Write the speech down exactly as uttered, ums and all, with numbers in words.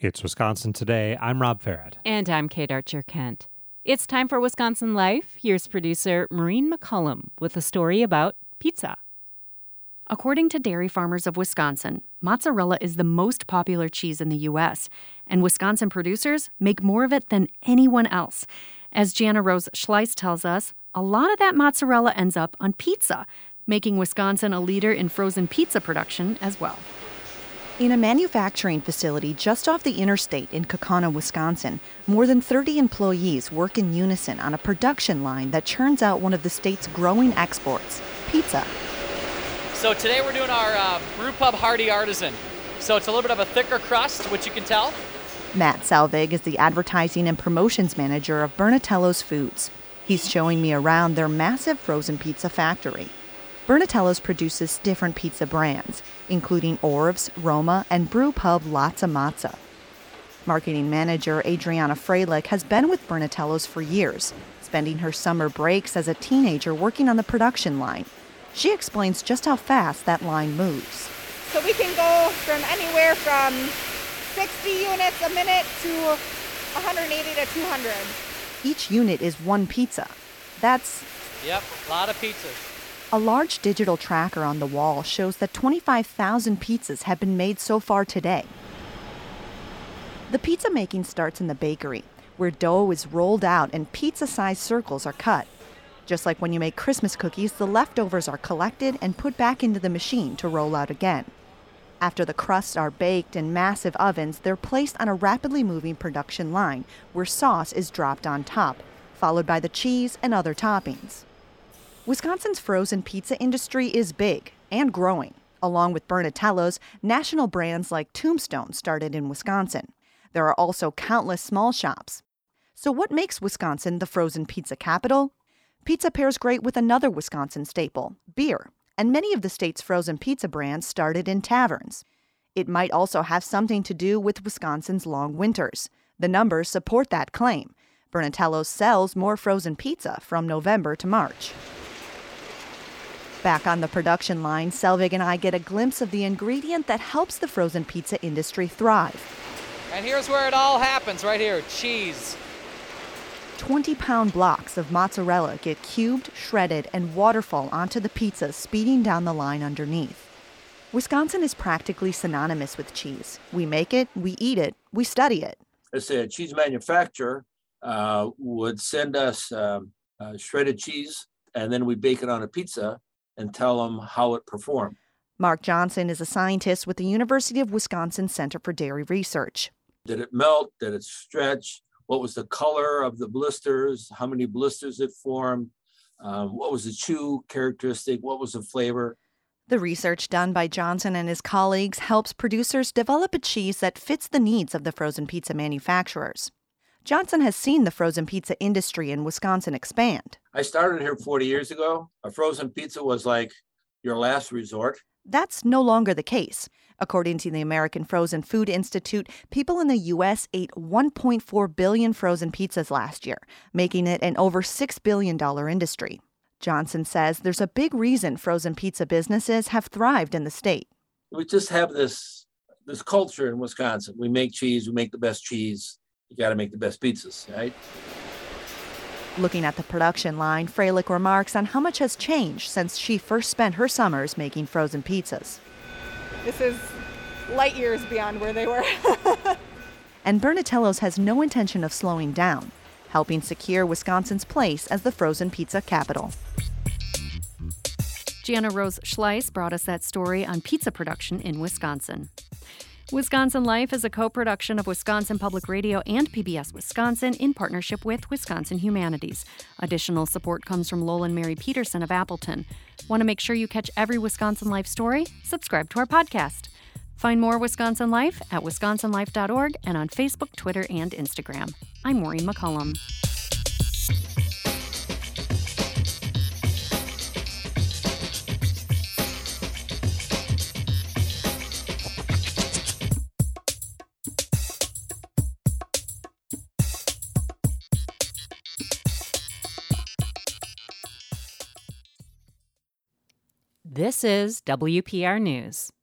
It's Wisconsin Today. I'm Rob Farrett. And I'm Kate Archer-Kent. It's time for Wisconsin Life. Here's producer Maureen McCullum with a story about pizza. According to Dairy Farmers of Wisconsin, mozzarella is the most popular cheese in the U S, and Wisconsin producers make more of it than anyone else. As Jana Rose Schleiss tells us, a lot of that mozzarella ends up on pizza, making Wisconsin a leader in frozen pizza production as well. In a manufacturing facility just off the interstate in Kaukauna, Wisconsin, more than thirty employees work in unison on a production line that churns out one of the state's growing exports, pizza. So today we're doing our uh, Brewpub Hardy Artisan. So it's a little bit of a thicker crust, which you can tell. Matt Selvig is the advertising and promotions manager of Bernatello's Foods. He's showing me around their massive frozen pizza factory. Bernatello's produces different pizza brands, including Orv's, Roma, and Brewpub Latza Matza. Marketing manager Adriana Freilich has been with Bernatello's for years, spending her summer breaks as a teenager working on the production line. She explains just how fast that line moves. So we can go from anywhere from sixty units a minute to one hundred eighty to two hundred. Each unit is one pizza. That's... Yep, a lot of pizzas. A large digital tracker on the wall shows that twenty-five thousand pizzas have been made so far today. The pizza making starts in the bakery, where dough is rolled out and pizza-sized circles are cut. Just like when you make Christmas cookies, the leftovers are collected and put back into the machine to roll out again. After the crusts are baked in massive ovens, they're placed on a rapidly moving production line, where sauce is dropped on top, followed by the cheese and other toppings. Wisconsin's frozen pizza industry is big and growing. Along with Bernatello's, national brands like Tombstone started in Wisconsin. There are also countless small shops. So what makes Wisconsin the frozen pizza capital? Pizza pairs great with another Wisconsin staple, beer, and many of the state's frozen pizza brands started in taverns. It might also have something to do with Wisconsin's long winters. The numbers support that claim. Bernatello's sells more frozen pizza from November to March. Back on the production line, Selvig and I get a glimpse of the ingredient that helps the frozen pizza industry thrive. And here's where it all happens, right here, cheese. twenty-pound blocks of mozzarella get cubed, shredded, and waterfall onto the pizzas, speeding down the line underneath. Wisconsin is practically synonymous with cheese. We make it, we eat it, we study it. Let's say a cheese manufacturer uh, would send us um, uh, shredded cheese, and then we bake it on a pizza and tell them how it performed. Mark Johnson is a scientist with the University of Wisconsin Center for Dairy Research. Did it melt? Did it stretch? What was the color of the blisters? How many blisters it formed? Um, what was the chew characteristic? What was the flavor? The research done by Johnson and his colleagues helps producers develop a cheese that fits the needs of the frozen pizza manufacturers. Johnson has seen the frozen pizza industry in Wisconsin expand. I started here forty years ago. A frozen pizza was like your last resort. That's no longer the case. According to the American Frozen Food Institute, people in the U S ate one point four billion frozen pizzas last year, making it an over six billion dollars industry. Johnson says there's a big reason frozen pizza businesses have thrived in the state. We just have this, this culture in Wisconsin. We make cheese, we make the best cheese. You got to make the best pizzas, right? Looking at the production line, Freilich remarks on how much has changed since she first spent her summers making frozen pizzas. This is light years beyond where they were. And Bernatello's has no intention of slowing down, helping secure Wisconsin's place as the frozen pizza capital. Jana Rose Schleiss brought us that story on pizza production in Wisconsin. Wisconsin Life is a co-production of Wisconsin Public Radio and P B S Wisconsin in partnership with Wisconsin Humanities. Additional support comes from Lolan Mary Peterson of Appleton. Want to make sure you catch every Wisconsin Life story? Subscribe to our podcast. Find more Wisconsin Life at wisconsin life dot org and on Facebook, Twitter, and Instagram. I'm Maureen McCullum. This is W P R News.